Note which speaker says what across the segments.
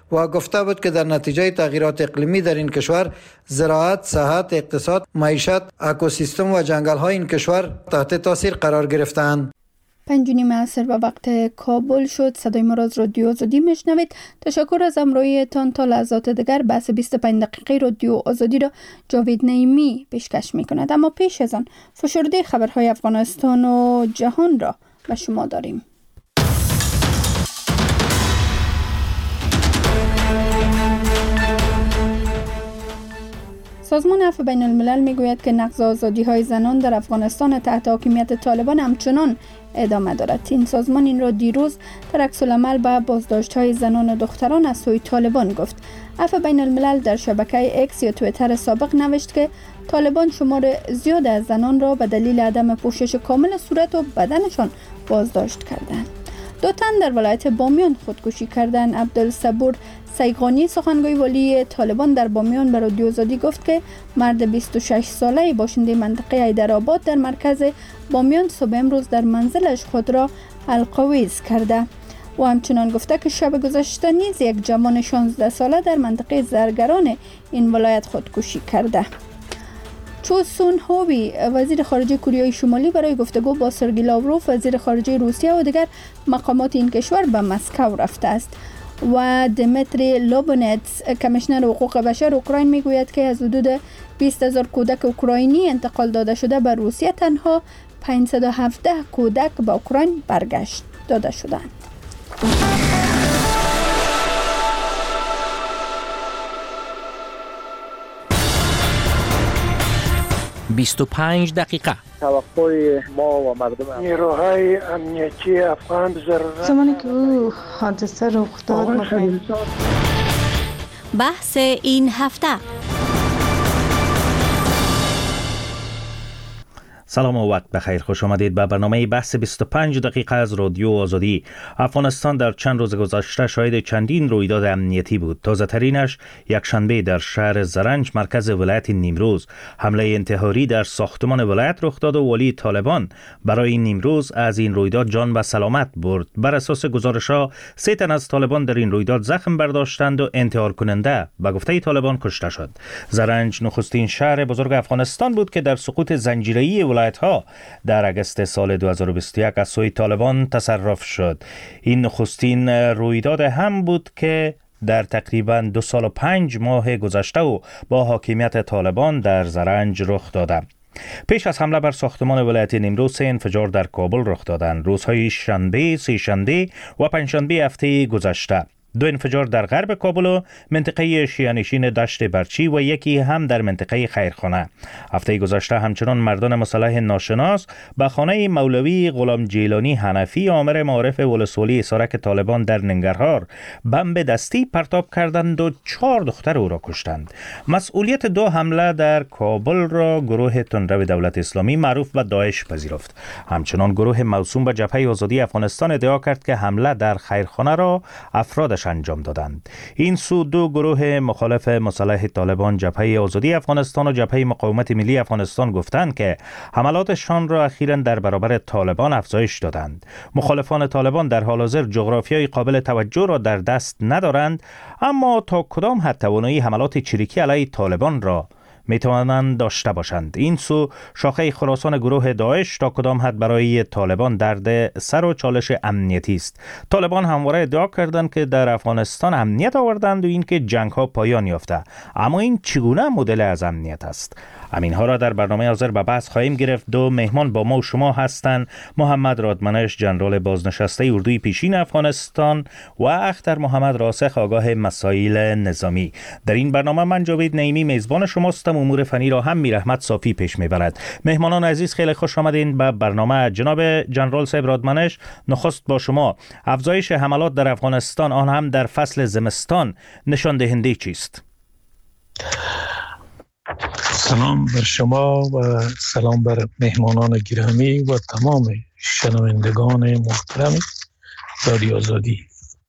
Speaker 1: و گفته بود که در نتیجه تغییرات اقلیمی در این کشور زراعت، صحت، اقتصاد، معیشت، اکوسیستم و جنگل‌های این کشور تحت تاثیر قرار گرفتند.
Speaker 2: 5:30 عصر و وقت کابل شد. صدای ما را از رادیو آزادی میشنوید. تشکر از همراهیتان. تا لحظات دیگر بحث 25 دقیقه رادیو آزادی را جاوید نعیمی پیشکش میکند. اما پیش از آن فشرده خبرهای افغانستان و جهان را به شما داریم. سازمان عفو بین الملل میگوید که نقض آزادی‌های زنان در افغانستان تحت حاکمیت طالبان همچنان ادامه دارد. این سازمان این را دیروز در عکس‌العمل به بازداشت‌های زنان و دختران از سوی طالبان گفت. عفو بین الملل در شبکه اکس یا توییتر سابق نوشت که طالبان شمار زیاد از زنان را به دلیل عدم پوشش کامل صورت و بدنشان بازداشت کردند. 2 تن در ولایت بامیان خودکشی کردند. عبدالصبور سیغانی سخنگوی والی طالبان در بامیان به رادیو آزادی گفت که مرد 26 ساله باشنده منطقه حیدرآباد در مرکز بامیان صبح امروز در منزلش خود را القویز کرده و همچنان گفته که شب گذشته نیز یک جوان 16 ساله در منطقه زرگران این ولایت خودکشی کرده. چو سون هوی وزیر خارجه کره شمالی برای گفتگو با سرگئی لاوروف وزیر خارجه روسیه و دیگر مقامات این کشور به مسکو رفته است. و دمیتری لوبونتس کمیشنر حقوق بشر اوکراین میگوید که از حدود 20,000 کودک اوکراینی انتقال داده شده به روسیه تنها 517 کودک به اوکراین برگشت داده شدند.
Speaker 3: 25 دقیقه.
Speaker 4: توقع ما و مردم
Speaker 5: نیروهای امنیتی افغان ضرورت
Speaker 6: زمانی که او حادثه رخ داد
Speaker 7: بحث این هفته.
Speaker 3: سلام و وقت بخیر. خوش آمدید به برنامه بحث 25 دقیقه از رادیو آزادی. افغانستان در چند روز گذشته شاهد چندین رویداد امنیتی بود. تازه ترینش یکشنبه در شهر زرنج مرکز ولایت نیمروز حمله انتحاری در ساختمان ولایت رخ داد و والی طالبان برای نیمروز از این رویداد جان به سلامت برد. بر اساس گزارش‌ها 3 تن از طالبان در این رویداد زخم برداشتند و انتحار کننده به گفته طالبان کشته شد. زرنج نخستین شهر بزرگ افغانستان بود که در سقوط زنجیره‌ای ولایت‌ها در اگست سال 2021 از سوی طالبان تصرف شد. این نخستین رویداد هم بود که در تقریباً 2 سال و 5 ماه گذشته و با حاکمیت طالبان در زرنج رخ داده. پیش از حمله بر ساختمان ولایت نیمروز 3 انفجار در کابل رخ دادند. روزهای شنبه، سه‌شنبه و پنجشنبه هفته گذشته 2 انفجار در غرب کابل و منطقه شیعه‌نشین دشت برچی و یکی هم در منطقه خیرخانه. هفته گذشته همچنان مردان مسلح ناشناس به خانه مولوی غلام جیلانی حنفی آمر معارف ولسوالی اسارک طالبان در ننگرهار بمب دستی پرتاب کردند و 4 دختر او را کشتند. مسئولیت 2 حمله در کابل را گروه تندرو دولت اسلامی معروف به داعش پذیرفت. همچنان گروه موسوم به جبهه آزادی افغانستان ادعا کرد که حمله در خیرخانه را افرادش انجام دادند. این سو 2 گروه مخالف مسلح طالبان جبهه آزادی افغانستان و جبهه مقاومت ملی افغانستان گفتند که حملاتشان را اخیراً در برابر طالبان افزایش دادند. مخالفان طالبان در حال حاضر جغرافیای قابل توجه را در دست ندارند، اما تا کدام حد توانایی حملات چریکی علیه طالبان را میتوانند داشته باشند. این سو شاخه خراسان گروه داعش تا کدام حد برای طالبان درد سر و چالش امنیتی است. طالبان همواره ادعا کردند که در افغانستان امنیت آوردند و اینکه جنگ ها پایان یافته، اما این چگونه مدل از امنیت است؟ همینها را در برنامه حاضر به بحث خواهیم گرفت. 2 مهمان با ما و شما هستند: محمد رادمنش، ژنرال بازنشسته اردوی پیشین افغانستان و اختر محمد راسخ، آگاه مسائل نظامی. در این برنامه من جاوید نعیمی میزبان شماستم. امور فنی را هم میرحمت صافی پیش میبرد. مهمانان عزیز خیلی خوش آمدین به برنامه. جناب ژنرال صاحب رادمنش، نخست با شما. افزایش حملات در افغانستان، آن هم در فصل زمستان، نشان دهنده چیست؟
Speaker 5: سلام بر شما و سلام بر مهمانان گرامی و تمام شنوندگان محترم رادیو آزادی.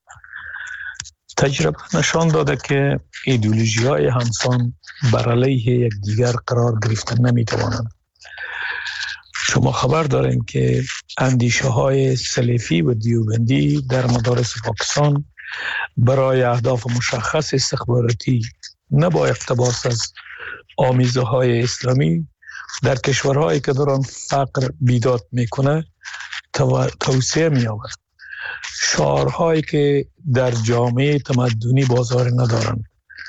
Speaker 5: تجربه نشان داده که ایدئولوژی‌های همسان بر علیه یکدیگر قرار گرفتن نمی‌توانند. شما خبر داریم که اندیشه‌های سلفی و دیوبندی در مدارس پاکستان برای اهداف مشخص استخباراتی نه با اقتباس از آمیزه های اسلامی در کشورهایی که دارن فقر بیداد میکنه توسعه می‌یابد. شعارهایی که در جامعه تمدنی بازار ندارند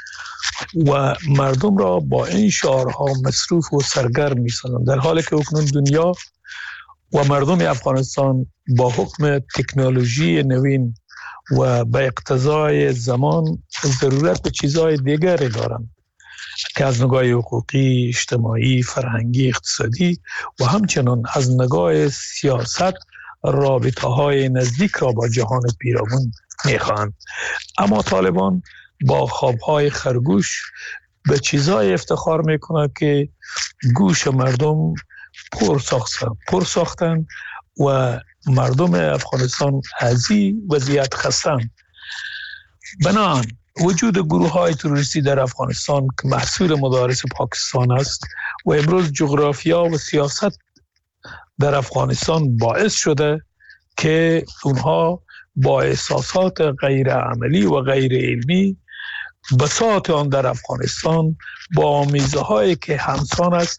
Speaker 5: و مردم را با این شعارها مصروف و سرگرم می‌سازند، در حالی که اکنون دنیا و مردم افغانستان با حکم تکنولوژی نوین و به اقتضای زمان ضرورت به چیزهای دیگری دارند که از نگاه حقوقی، اجتماعی، فرهنگی، اقتصادی و همچنان از نگاه سیاست رابطه های نزدیک را با جهان پیرامون میخواهند. اما طالبان با خوابهای خرگوش به چیزهای افتخار میکنند که گوش مردم پر ساختن و مردم افغانستان از این وضعیت خستند. بنابراین وجود گروه های تروریستی در افغانستان که محصول مدارس پاکستان است و امروز جغرافیا و سیاست در افغانستان باعث شده که اونها با احساسات غیر عملی و غیر علمی بساط آن در افغانستان با آمیزه هایی که همسان است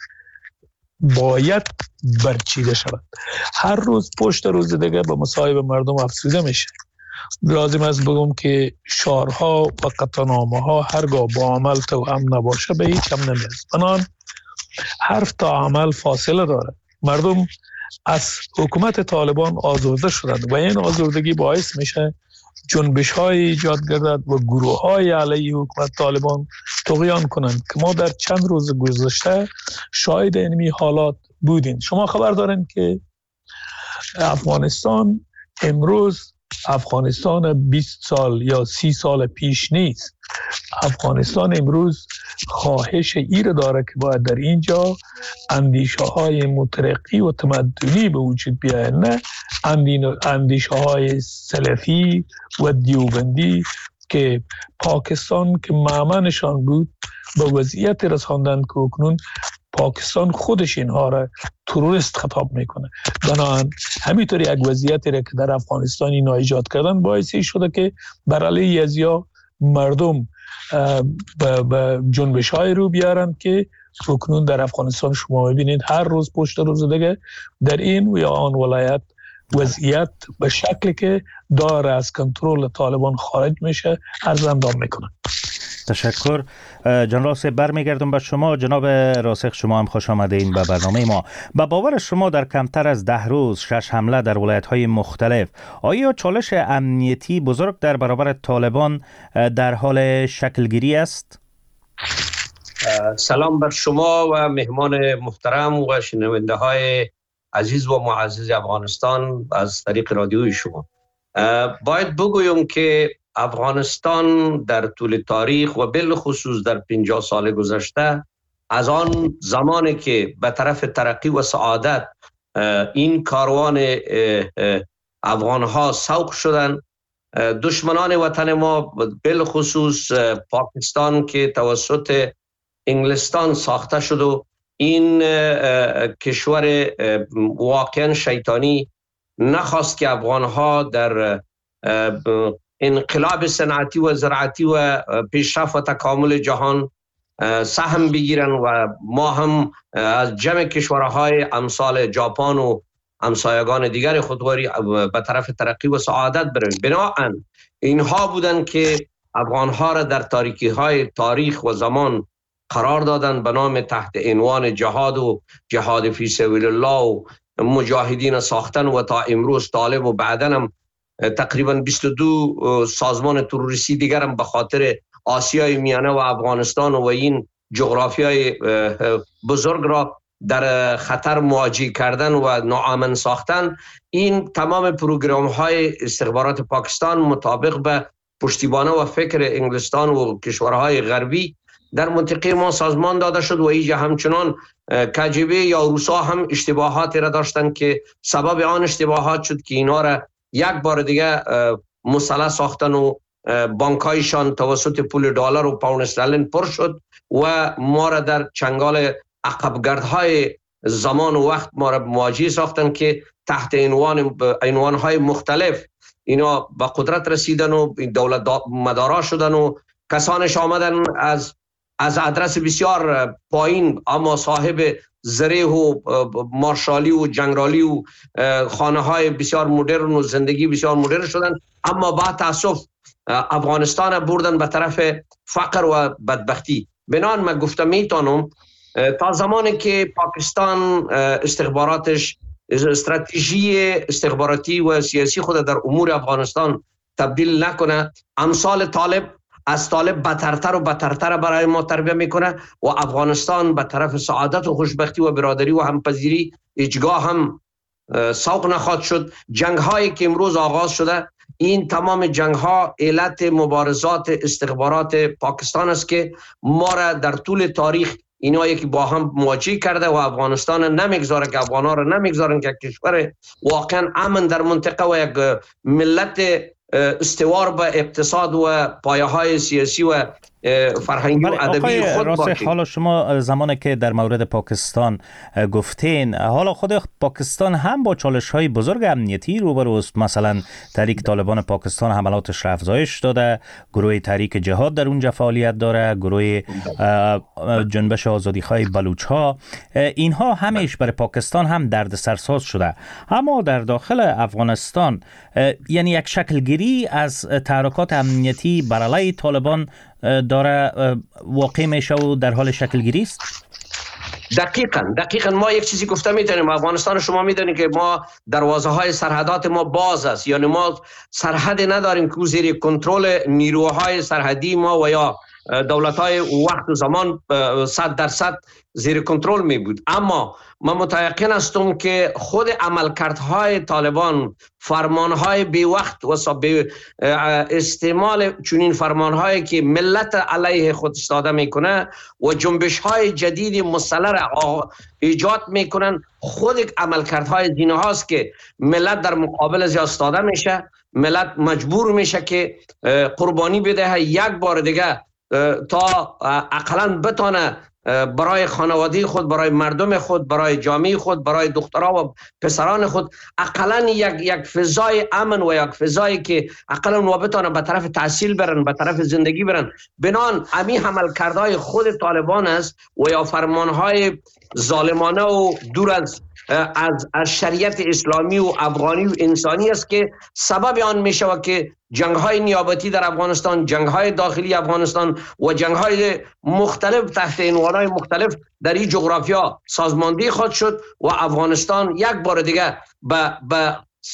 Speaker 5: باید برچیده شود. هر روز پشت روز دیگه به مصائب مردم افزوده میشه. لازم است بگم که شعارها و قطعنامه‌ها هرگاه با عمل توأم نباشه به هیچ هم نمیرسه. بنابراین حرف تا عمل فاصله داره. مردم از حکومت طالبان آزرده شدند و این آزردگی باعث میشه جنبش های ایجاد گردد و گروه های علیه حکومت طالبان طغیان کنند که ما در چند روز گذشته شاهد اینمی حالات بودیم. شما خبر دارین که افغانستان امروز افغانستان 20 سال یا 30 سال پیش نیست. افغانستان امروز خواهش ایر داره که باید در اینجا اندیشه های مترقی و تمدنی به وجود بیاید، نه اندیشه های سلفی و دیوبندی که پاکستان که معمنشان بود به وضعیت رساندن که اکنون پاکستان خودش اینها را تروریست خطاب میکنه. بنابراین همینطوری یک وضعیتی را که در افغانستان اینا ایجاد کردن باعثی شده که بر علیه ازیا مردم به جنبش های رو بیارند که اکنون در افغانستان شما ببینید هر روز پشت روز دیگه در این و یا آن ولایت وضعیت به شکلی که داره از کنترل طالبان خارج میشه عرض اندام میکنه.
Speaker 3: تشکر. جناب راسخ برمیگردم به شما. جناب راسخ شما هم خوش آمدین به برنامه ما. به باور شما در کمتر از 10 روز 6 حمله در ولایت‌های مختلف، آیا چالش امنیتی بزرگ در برابر طالبان در حال شکلگیری است؟
Speaker 8: سلام بر شما و مهمان محترم و شنونده های عزیز و معزز افغانستان از طریق رادیوی شما. باید بگویم که افغانستان در طول تاریخ و بالخصوص در 50 سال گذشته از آن زمانی که به طرف ترقی و سعادت این کاروان افغانها سوق شدند، دشمنان وطن ما بالخصوص پاکستان که توسط انگلستان ساخته شد و این کشور واقعا شیطانی نخواست که افغانها در انقلاب صنعتی و زراعتی و پیشرفت و تکامل جهان سهم بگیرن و ما هم از جمع کشورهای امثال ژاپن و همسایگان دیگر خودواری به طرف ترقی و سعادت برن. بنابراین اینها بودن که افغانها را در تاریکی های تاریخ و زمان قرار دادن به نام تحت عنوان جهاد و جهاد فی سبیل الله و مجاهدین ساختن و تا امروز طالب و بعدن هم تقریبا 22 سازمان تروریستی دیگر هم به خاطر آسیای میانه و افغانستان و این جغرافیای بزرگ را در خطر مواجه کردن و ناامن ساختن. این تمام پروگرام های استخبارات پاکستان مطابق به پشتیبانه و فکر انگلستان و کشورهای غربی در منطقه ما سازمان داده شد و اینجا همچنان کجبه یا روسا هم اشتباهاتی را داشتن که سبب آن اشتباهات شد که اینا را یک بار دیگه مسلح ساختن و بانکایشان توسط پول دلار و پوند استرلین پر شد و ما را در چنگال عقبگردهای زمان و وقت ما را مواجه ساختن که تحت عنوانهای مختلف اینا به قدرت رسیدن و دولت مدارا شدن و کسانش آمدن از ادرس بسیار پایین اما صاحب زره و مارشالی و جنرالی و خانه های بسیار مدرن و زندگی بسیار مدرن شدن، اما با تاسف افغانستان بردن به طرف فقر و بدبختی. بنان من گفتم میتونم تا زمانی که پاکستان استخباراتش استراتژی استخباراتی و سیاسی خود در امور افغانستان تبدیل نکنه، امثال طالب از طالب بدتر و بدتر برای ما تربیت میکنه و افغانستان به طرف سعادت و خوشبختی و برادری و همپذیری هیچگاه هم سوق نخواهد شد. جنگ هایی که امروز آغاز شده، این تمام جنگ ها علت مبارزات استخبارات پاکستان است که ما را در طول تاریخ اینایی که با هم مواجه کرده و افغانستان نمیگذاره که افغانا را نمیگذارن که کشور واقعا امن در منطقه و یک ملت استوار به اقتصاد و پایه‌های سیاسی و فرهنگی و ادبی خود باشه.
Speaker 3: حالا شما زمانی که در مورد پاکستان گفتین، حالا خود پاکستان هم با چالش‌های بزرگ امنیتی روبروست. مثلا تحریک طالبان پاکستان حملاتش را افزایش داده، گروه تحریک جهاد در اونجا فعالیت داره، گروه جنبش آزادیخواه بلوچ‌ها، اینها همیش برای پاکستان هم دردسرساز شده. اما در داخل افغانستان یعنی یک شکلگیری از تحرکات امنیتی بر علیه طالبان داره واقع میشه و در حال شکلگیری است.
Speaker 8: دقیقاً ما یک چیزی گفته میتونیم، افغانستان شما میدونید که ما دروازه های سرحدات ما باز است، یعنی ما سرحد نداریم که زیر کنترل نیروهای سرحدی ما و یا دولت‌های وقت و زمان 100% زیر کنترل می بود. اما من متيقن هستم که خود عملکردهای طالبان، فرمانهای بی وقت و استعمال چنین فرمانهایی که ملت علیه خود استفاده میکنه و جنبش‌های جدید مسلح را ایجاد میکنن، خود عملکردهای زینه هاست که ملت در مقابل از استفاده میشه، ملت مجبور میشه که قربانی بده یک بار دیگه تا اقلاً بتونه برای خانواده خود، برای مردم خود، برای جامعه خود، برای دخترها و پسران خود اقلاً یک فضای امن و یک فضایی که اقلاً بتونه به طرف تحصیل برن، به طرف زندگی برن. بنان امی عملکردهای خود طالبان است و یا فرمانهای ظالمانه و دور از شریعت اسلامی و افغانی و انسانی است که سبب آن میشه و که جنگ‌های نیابتی در افغانستان، جنگ‌های داخلی افغانستان و جنگ‌های مختلف تحت عنوان‌های مختلف در این جغرافیا سازماندهی خواهد شد و افغانستان یک بار دیگه به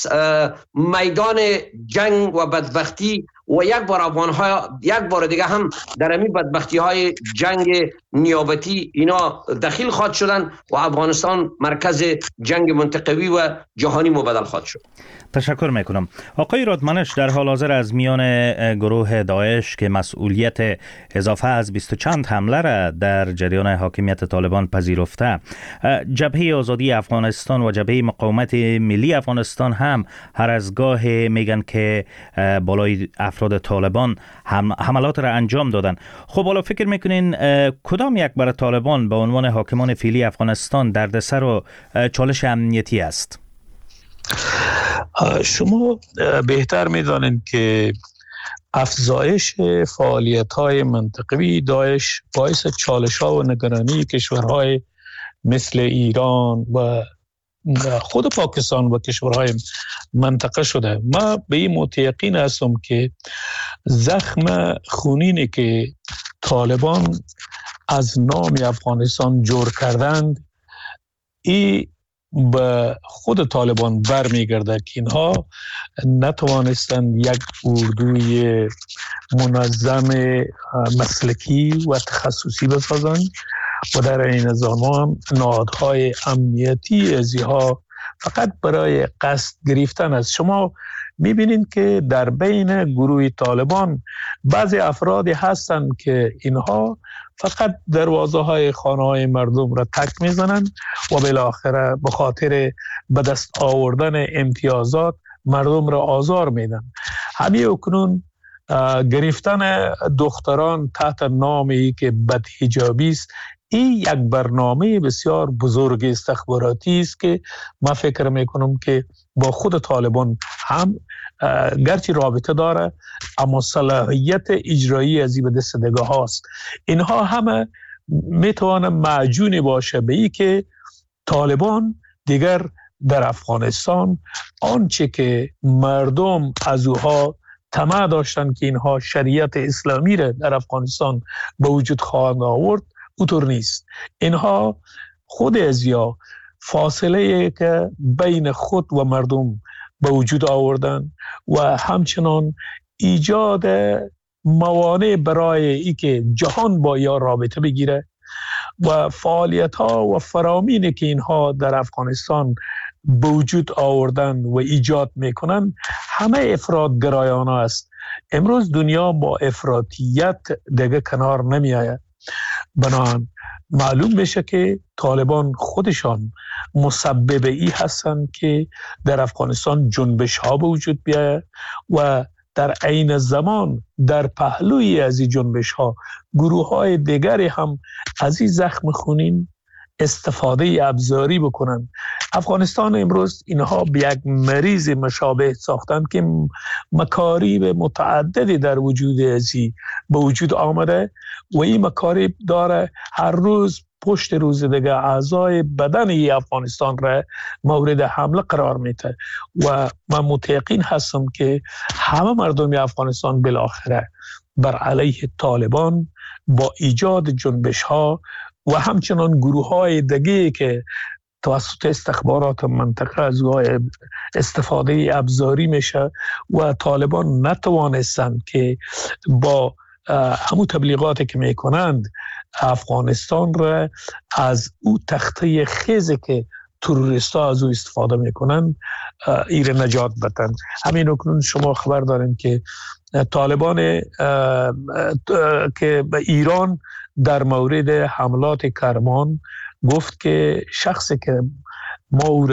Speaker 8: میدان جنگ و بدبختی و یک بار دیگه هم در امی بدبختی های جنگ نیابتی اینا دخیل خواهد شدن و افغانستان مرکز جنگ منطقوی و جهانی مبدل خواهد شد.
Speaker 3: تشکر میکنم. آقای رادمنش، در حال حاضر از میان گروه داعش که مسئولیت اضافه از 20 چند حمله را در جریان حاکمیت طالبان پذیرفته، جبهه آزادی افغانستان و جبهه مقاومت ملی افغانستان هم هر از گاه میگن که بالای افراد طالبان حملات را انجام دادن. خب حالا فکر میکنین کدام یک برای طالبان به عنوان حاکمان فعلی افغانستان دردسر و چالش امنیتی است؟
Speaker 5: شما بهتر میدانید که افزایش فعالیت‌های منطقوی داعش باعث چالش‌ها و نگرانی کشورهای مثل ایران و خود پاکستان و کشورهای منطقه شده. ما به این متیقن هستم که زخم خونینی که طالبان از نام افغانستان جور کردند، این به خود طالبان برمیگرده که اینها نتوانستند یک اردوی منظم مسلکی و تخصصی بسازند و در این زمان هم نهادهای امنیتی ازیها فقط برای قصد گرفتن است. شما میبینید که در بین گروه طالبان بعضی افرادی هستند که اینها فقط دروازه های خانه های مردم را تک میزنند و بالاخره به خاطر به دست آوردن امتیازات مردم را آزار میدن. همین اکنون گرفتن دختران تحت نامی که بدحجابی است، این یک برنامه بسیار بزرگ استخباراتی است که ما فکر میکنم که با خود طالبان هم گرچه رابطه داره اما صلاحیت اجرایی از این به دست دگاه هاست. اینها همه میتوانه معجون باشه به ای که طالبان دیگر در افغانستان آنچه که مردم از اوها طمع داشتن که اینها شریعت اسلامی را در افغانستان به وجود خواهند آورد اونطور نیست. اینها خود از یا فاصله که بین خود و مردم به وجود آوردن و همچنان ایجاد موانع برای ای که جهان با یا رابطه بگیره و فعالیت ها و فرامینی که اینها در افغانستان به وجود آوردن و ایجاد میکنن همه افراط گرایانه است. امروز دنیا با افراطیت دیگه کنار نمی آید. بنابراین معلوم بشه که طالبان خودشان مسبب ای هستند که در افغانستان جنبش ها به وجود بیاید و در عین زمان در پهلوی از این جنبش ها گروه های دیگری هم از این زخم خونین استفاده ابزاری بکنن. افغانستان امروز اینها به یک مریض مشابه ساختن که مکاریب متعددی در وجود ازی به وجود آمده و این مکاریب داره هر روز پشت روز دیگه اعضای بدن ای افغانستان را مورد حمله قرار میده و من متیقن هستم که همه مردم افغانستان بالاخره بر علیه طالبان با ایجاد جنبش ها و همچنان گروه های دیگه که توسط استخبارات منطقه از استفاده ابزاری میشه و طالبان نتوانستند که با همون تبلیغاتی که میکنند افغانستان را از او تخته خیزی که تروریستا از او استفاده میکنند ایر نجات بدن. همین اکنون شما خبر دارین که طالبان که به ایران در مورد حملات کرمان گفت که شخصی که ما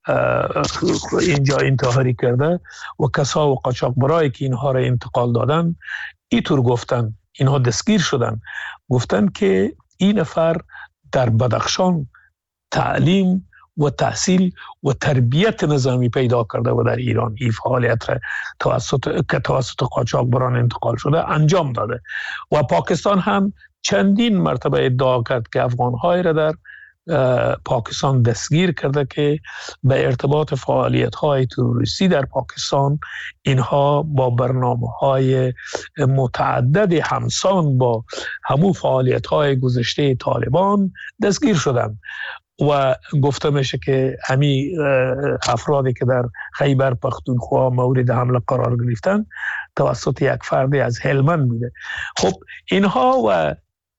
Speaker 5: اینجا انتحاری کرده و کسا و قاچاقبرایی که اینها را انتقال دادن اینطور گفتن، اینها دستگیر شدن، گفتن که این نفر در بدخشان تعلیم و تحصیل و تربیت نظامی پیدا کرده و در ایران این فعالیت را توسط قاچاقبران انتقال شده انجام داده و پاکستان هم چندین مرتبه ادعا کرد که افغان‌های را در پاکستان دستگیر کرده که به ارتباط فعالیت‌های تروریستی در پاکستان اینها با برنامه‌های متعدد همسان با همون فعالیت‌های گذشته طالبان دستگیر شدند و گفته میشه که همین افرادی که در خیبر پختونخوا مورد حمله قرار گرفتن توسط یک فردی از هلمند بوده. خب اینها و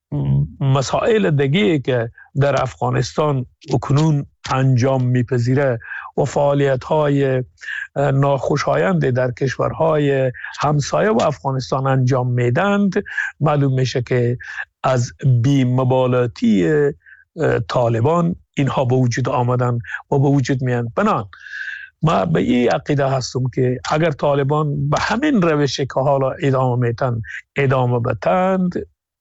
Speaker 5: مسائل دیگه که در افغانستان اکنون انجام میپذیره و فعالیت‌های ناخوشایند در کشورهای همسایه و افغانستان انجام میدند معلوم میشه که از بی‌مبالاتی طالبان اینها به وجود آمدن و به وجود میان. بنان ما به این عقیده هستم که اگر طالبان به همین روشی که حالا ادامه میتن ادامه بتند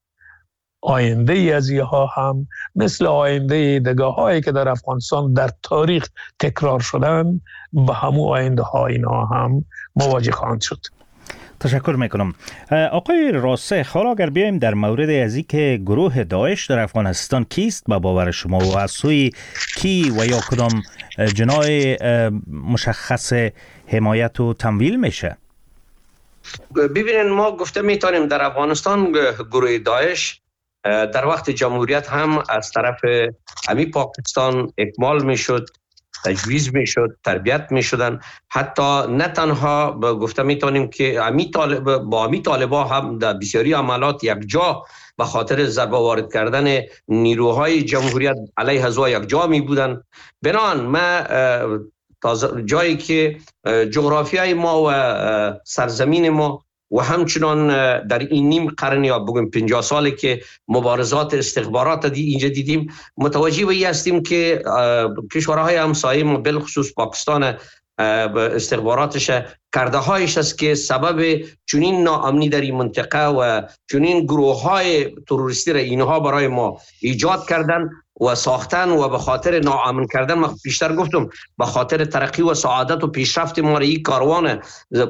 Speaker 5: آینده از اینها هم مثل آینده دگاه هایی که در افغانستان در تاریخ تکرار شدن به همون آینده ها اینها هم مواجه خواهند شد.
Speaker 3: تشکر میکنم. آقای راسخ، حالا اگر بیایم در مورد از این که گروه داعش در افغانستان کیست به باور شما و از سوی کی و یا کدام جناح مشخص حمایت و تمویل میشه؟
Speaker 8: ببینید ما گفته میتونیم در افغانستان گروه داعش در وقت جمهوریت هم از طرف همی پاکستان اکمال میشد، تجویز میشد، تربیت میشدن. حتی نه تنها گفته میتونیم که با همی طالبا هم در بسیاری عملات یک جا به خاطر ضربه وارد کردن نیروهای جمهوریت علیه ازوا یک جا می بودن. بنان ما جایی که جغرافیای ما و سرزمین ما و همچنان در این نیم قرن یا بگویم 50 سالی که مبارزات استخبارات اینجا دیدیم متوجه به این هستیم که کشورهای همسایه ما بالخصوص پاکستان استخباراتش کرده هایش است که سبب چنین ناامنی در این منطقه و چنین گروه های تروریستی را اینها برای ما ایجاد کردن و ساختن و به خاطر ناامن کردن، من پیشتر گفتم به خاطر ترقی و سعادت و پیشرفت ما را این کاروان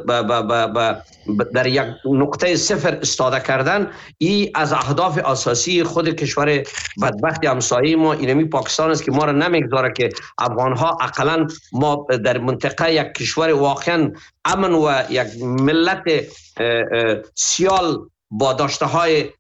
Speaker 8: در یک نقطه صفر استاده کردن. این از اهداف اساسی خود کشور بدبخت همسایه ما اینمی پاکستان است که ما را نمیگذاره که افغانها اقلا ما در منطقه یک کشور واقعا امن و یک ملت سیال با داشته های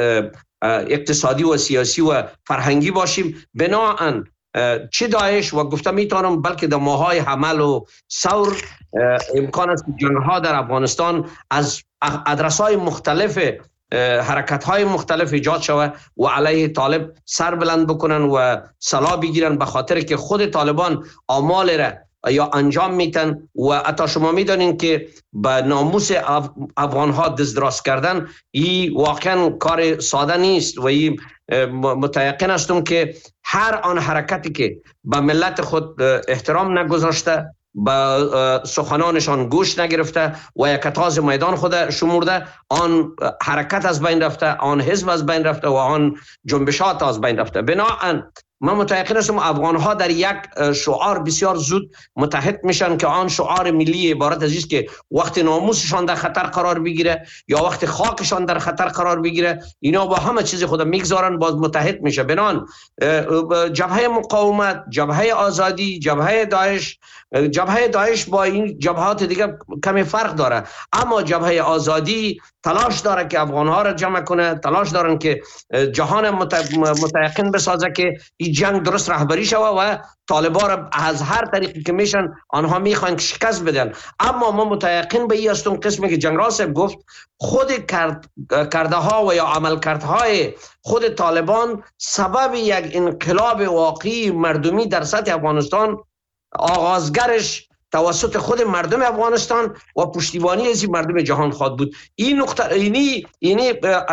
Speaker 8: اقتصادی و سیاسی و فرهنگی باشیم. بناهن چه داعش و گفتم میتونم بلکه در ماهای حمل و ثور امکان است که جنگ‌ها در افغانستان از ادرس‌های مختلف حرکت‌های مختلف ایجاد شود و علیه طالب سر بلند بکنن و سلاح بگیرن، به خاطر که خود طالبان آمال را یا انجام میتن و حتی شما میدانین که به ناموس افغانها دست کردن این واقعا کار ساده نیست و این متیقن هستم که هر آن حرکتی که به ملت خود احترام نگذاشته، به سخنانشان گوش نگرفته و یک تاز میدان خود شمرده، آن حرکت از بین رفته، آن حزب از بین رفته و آن جنبشات از بین رفته. بنابراین من متأکد هستم افغانها در یک شعار بسیار زود متحد میشن که آن شعار ملی عبارت از است که وقت ناموسشان در خطر قرار بگیره یا وقت خاکشان در خطر قرار بگیره، اینا با همه چیز خود میگذارن، باز متحد میشه. بنان جبهه مقاومت، جبهه آزادی، جبهه داعش با این جبهات دیگه کمی فرق داره، اما جبهه آزادی تلاش داره که افغانها را جمع کنه، تلاش دارن که جهان متيقن بسازه که این جنگ درست رهبری شوه و طالبان را از هر طریقی که میشن آنها میخوان که شکست بدن. اما ما متيقن به این هستم قسمی که جنرال صاحب گفت، خود کرده ها و یا عملکردهای خود طالبان سبب یک انقلاب واقعی مردمی در سطح افغانستان، آغازگرش توسط خود مردم افغانستان و پشتیبانی از مردم جهان خواهد بود. این نقطه اینی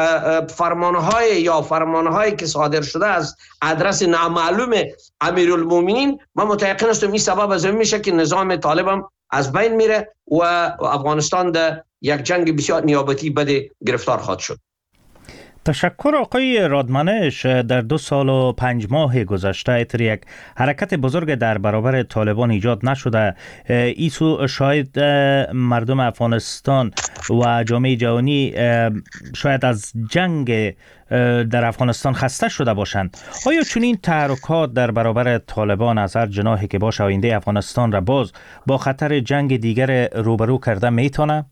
Speaker 8: فرمانهای که صادر شده از ادرس نامعلوم امیرالمومنین، من متيقن هستم این سبب از این میشه که نظام طالب هم از بین میره و افغانستان در یک جنگ بسیار نیابتی بده گرفتار خواهد شد.
Speaker 3: تشکر آقای رادمنش. در 2 سال و 5 ماه گذشته اتر یک حرکت بزرگ در برابر طالبان ایجاد نشده. ایسو شاید مردم افغانستان و جامعه جهانی شاید از جنگ در افغانستان خسته شده باشند. آیا چنین تحرکات در برابر طالبان از هر جناحی که باشه آینده افغانستان را باز با خطر جنگ دیگر روبرو کرده میتونه؟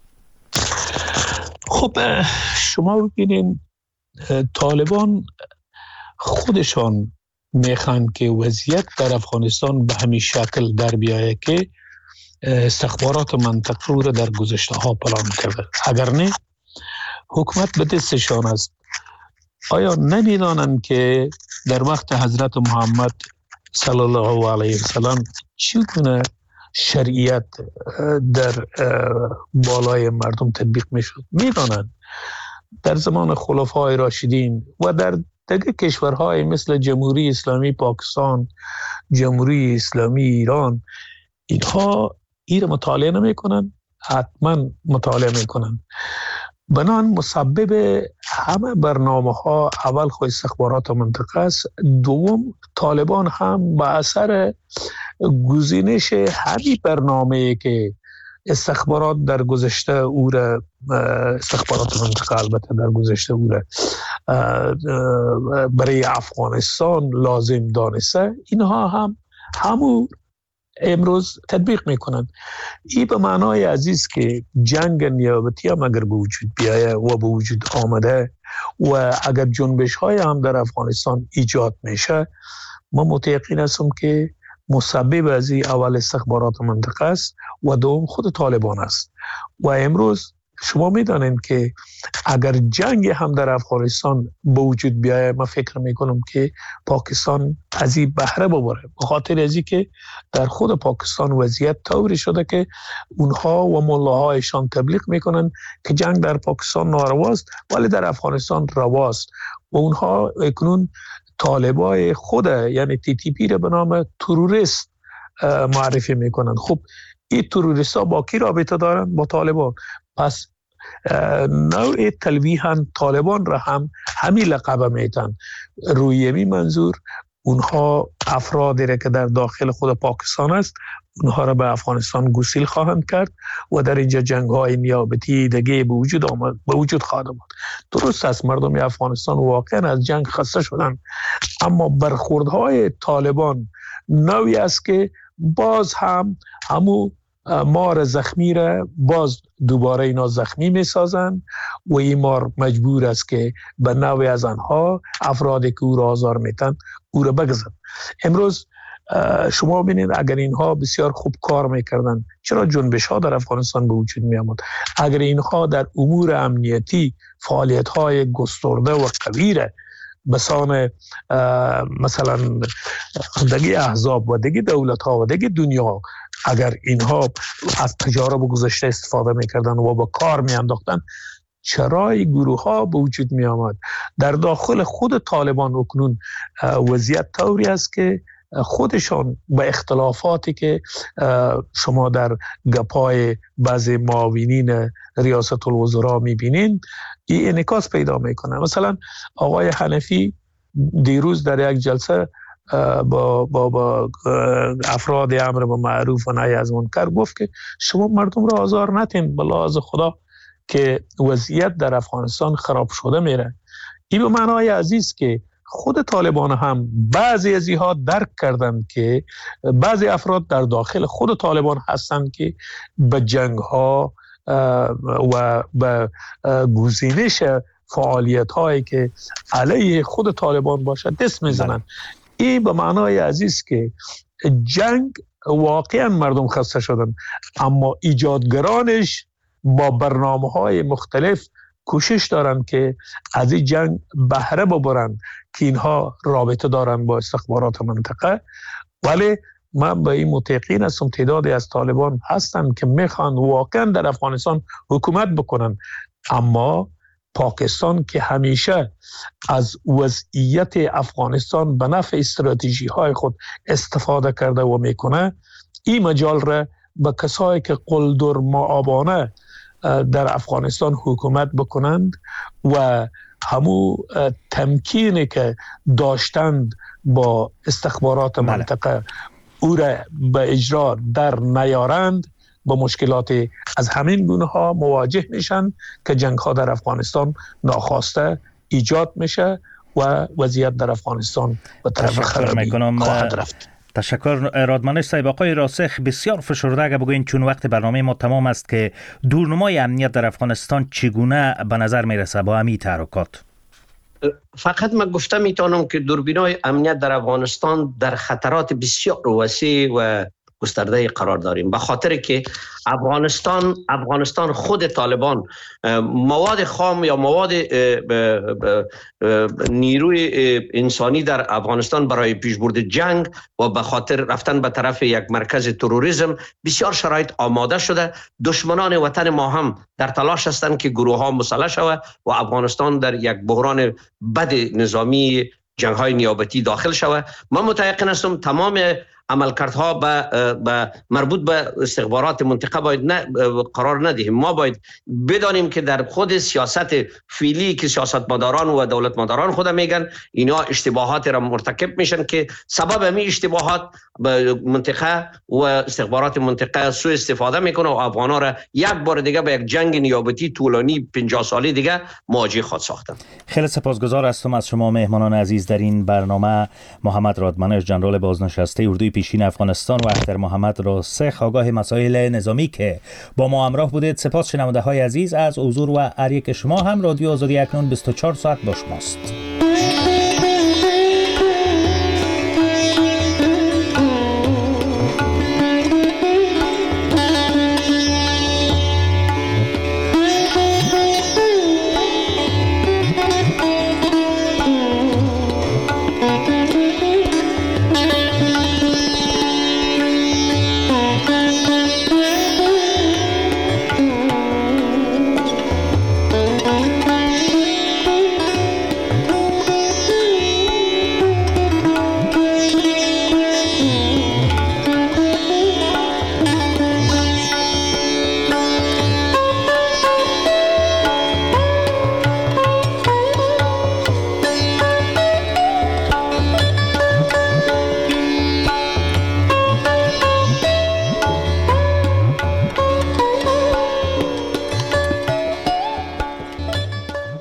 Speaker 5: خب شما ببینید طالبان خودشان میخوان که وضعیت در افغانستان به همین شکل در بیایه که استخبارات منطقه رو در گذشته ها پلان کرده. اگر نه حکومت به دستشان است. آیا نمیدانند که در وقت حضرت محمد صلی الله علیه وسلم چگونه شریعت در بالای مردم تطبیق میشد؟ میدانند. در زمان خلفای راشدین و در دیگر کشورهای مثل جمهوری اسلامی پاکستان، جمهوری اسلامی ایران، اینها این مطالعه نمی کنند، حتما مطالعه می کنند. بنان مسبب همه برنامه ها اول خود استخبارات منطقه است، دوم طالبان هم به اثر گزینش همین برنامه‌ای که استخبارات در گذشته او را استخبارات منطقه البته در گذشته او را برای افغانستان لازم دانسته، اینها هم همون امروز تطبیق میکنند. این به معنای عزیز که جنگ نیابتی هم اگر به وجود بیایه و به وجود آمده و اگر جنبش های هم در افغانستان ایجاد میشه، ما متيقن هستم که مسبب از این اول استخبارات منطقه است و دوم خود طالبان است. و امروز شما میدانید که اگر جنگ هم در افغانستان به وجود بیایه، من فکر میکنم که پاکستان از این بهره ببره، به خاطر از این که در خود پاکستان وضعیت طوری شده که اونها و ملاهایشان تبلیغ میکنن که جنگ در پاکستان نارواست ولی در افغانستان رواست و اونها اکنون طالبای خود یعنی TTP را به نام تروریست معرفی میکنن. خب این تروریست ها با کی رابطه دارن؟ با طالبان. پس نوع تلویحاً طالبان را هم همین لقب میتن. روی همین منظور اونها افرادی را که در داخل خود پاکستان است اونها را به افغانستان گسیل خواهند کرد و در اینجا جنگ های نیابتی دیگه به وجود خواهد آمد. درست است مردم افغانستان واقعا از جنگ خسته شدن، اما برخوردهای طالبان نوعی است که باز هم همو مار زخمی را باز دوباره اینا زخمی می سازن و این مار مجبور است که به نوعی از آنها افرادی که او را آزار میتن او را بگزن. امروز شما ببینید اگر اینها بسیار خوب کار میکردن چرا جنبش ها در افغانستان به وجود می آمد؟ اگر اینها در امور امنیتی فعالیت های گسترده و قوی را بسان مثلا دیگه احزاب و دیگه دولت ها و دیگه دنیا اگر اینها از تجارب گذشته استفاده میکردن و با کار میانداختن، چرا این گروه ها به وجود می آمد؟ در داخل خود طالبان اکنون وضعیت طوری است که خودشان به اختلافاتی که شما در گپای بعضی معاونین ریاست الوزراء میبینین این انعکاس پیدا میکنه. مثلا آقای حنفی دیروز در یک جلسه با افراد امر بالمعروف و نهی از منکر گفت که شما مردم را آزار ندین، به لحاظ خدا که وضعیت در افغانستان خراب شده میره. این به معنای عزیز که خود طالبان هم بعضی از اینها درک کردند که بعضی افراد در داخل خود طالبان هستند که به جنگ ها و به گزینش فعالیت هایی که علیه خود طالبان باشد دست میزنند. این به معنای عزیز که جنگ واقعا مردم خسته شدن، اما ایجادگرانش با برنامه‌های مختلف کوشش دارن که از این جنگ بهره ببرن که اینها رابطه دارن با استخبارات منطقه. ولی من به این متقین هستم تعدادی از طالبان هستن که میخوان واقعا در افغانستان حکومت بکنن، اما پاکستان که همیشه از وضعیت افغانستان به نفع استراتژی های خود استفاده کرده و میکنه، این مجال را به کسایی که قلدر معابانه در افغانستان حکومت بکنند و همو تمکینی که داشتند با استخبارات منطقه او را به اجرا در نیارند، با مشکلات از همین گونه ها مواجه میشن که جنگ ها در افغانستان ناخواسته ایجاد میشه و وضعیت در افغانستان به طرف خرابی خواهد رفت.
Speaker 3: تشکر رادمانش صاحب. آقای راسخ بسیار فشرده اگه بگوین چون وقت برنامه ما تمام است که دورنمای امنیت در افغانستان چگونه به نظر میرسه با همین تحرکات؟
Speaker 8: فقط من گفته میتونم که دوربینای امنیت در افغانستان در خطرات بسیار وسیع و گسترده قرار داریم، به خاطر که افغانستان خود طالبان مواد خام یا مواد نیروی انسانی در افغانستان برای پیشبرد جنگ و به خاطر رفتن به طرف یک مرکز تروریسم بسیار شرایط آماده شده. دشمنان وطن ما هم در تلاش هستند که گروه ها مسلح شود و افغانستان در یک بحران بد نظامی جنگ های نیابتی داخل شود. من متيقن هستم تمام عملکردها به مربوط به استخبارات منطقه باید قرار ندهیم. ما باید بدانیم که در خود سیاست فعلی که سیاستمداران و دولتمداران خود میگن، اینا اشتباهات را مرتکب میشن که سبب همین اشتباهات به منطقه و استخبارات منطقه سوء استفاده میکنه و افغانا را یک بار دیگه به یک جنگ نیابتی طولانی 50 ساله دیگه مواجه خود ساختن.
Speaker 3: خیلی سپاسگزار هستم از شما مهمانان عزیز در این برنامه. محمد رادمانش جنرال بازنشسته اردوی پیشین افغانستان و اختر محمد راسخ آگاه مسائل نظامی که با ما همراه بودید. سپاس شنونده های عزیز از حضور و هر یک شما. هم رادیو آزادی اکنون 24 ساعت با شماست.